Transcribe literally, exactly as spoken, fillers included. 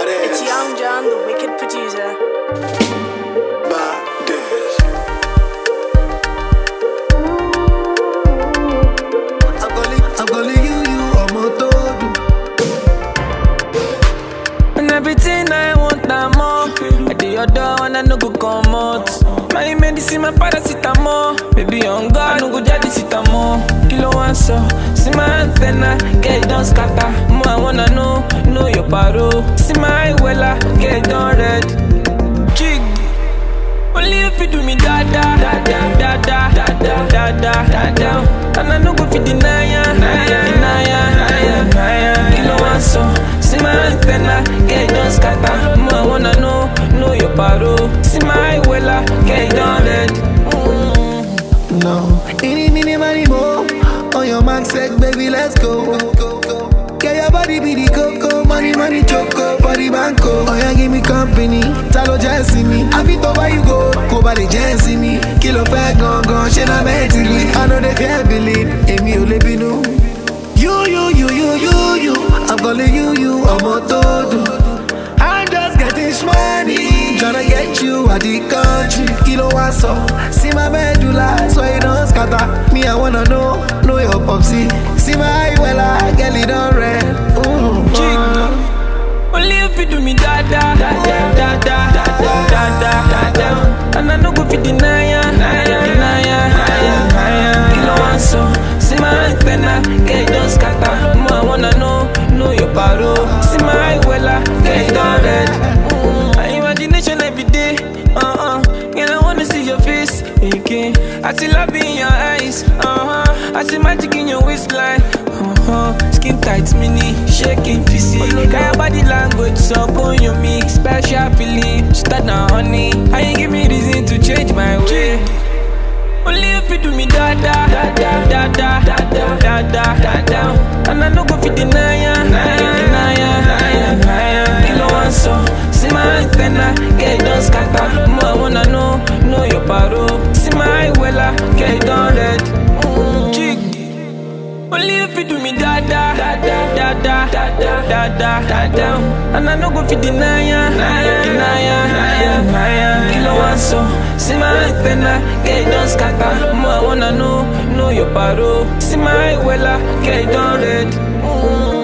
It's Young John, the wicked producer. Badass. I'm calling, I'm calling you, you are my todo. And everything I want, I'm more. I do your door and I no go come out. My medicine, my paracetamol. Baby, on God, I no go jadi sitamol. Kilo one so, see my antenna, get it done scatter. More I wanna know, know your paro. See my wella, get it done red. Jig, only if you do me da da da da da da da da da da da. And I no go fit deny ya, deny ya, deny ya, deny ya. Kilo one so, see my antenna, get it done scatter. More I wanna know, know your paro. See my wella, get it done red. No, any, mini, money, more. On your mark, set, baby, let's go. Get your body be the coco, money, money, choco, body banco. Oh, yeah, give me company, talo just me. I fit over you go, go by the Jesse me. Kilo fat, gone, gone, shit, I'm mentally. I know they can't believe, Amy, you live in you. You, you, you, you, you, you. I'm calling you, you, I'm a todo. I'm just getting money, tryna get you out the country. Kilo one so, see my medulla, so you don't scatter. Me, I wanna know, know your popsy. See my well, I get it on red. Ooh, uh. Only if you do me da da da da da da da da da da. And I no go fit deny ya, deny ya, deny ya, deny ya. Kilo one so, see my antenna, get it done scatter. More I wanna know, know your paro. See my wella, get it done red. Imagination every day, uh-uh. Girl, I wanna see your face again. I see love in your eyes, uh-huh. I see magic in your waistline, uh-huh. Skin tight, mini, shaking, fizzy. Got your body language, so on your me. Special feeling, start now, honey. I ain't give me reason to change my way. Only if you do me da da da da da da da da da da da. And I no go fit deny ya, deny ya, deny ya, deny ya. Kilo one so, see my antenna, get it done scatter. More I wanna know, know your paro. See my wella, get it done red. Jig, only if you do me da da da da da da da da da da da. And I no go fit deny ya, deny ya, deny ya, deny ya. Kilo one so, see my antenna, get it done scatter. More I wanna know, know your paro. See my wella, get it done red.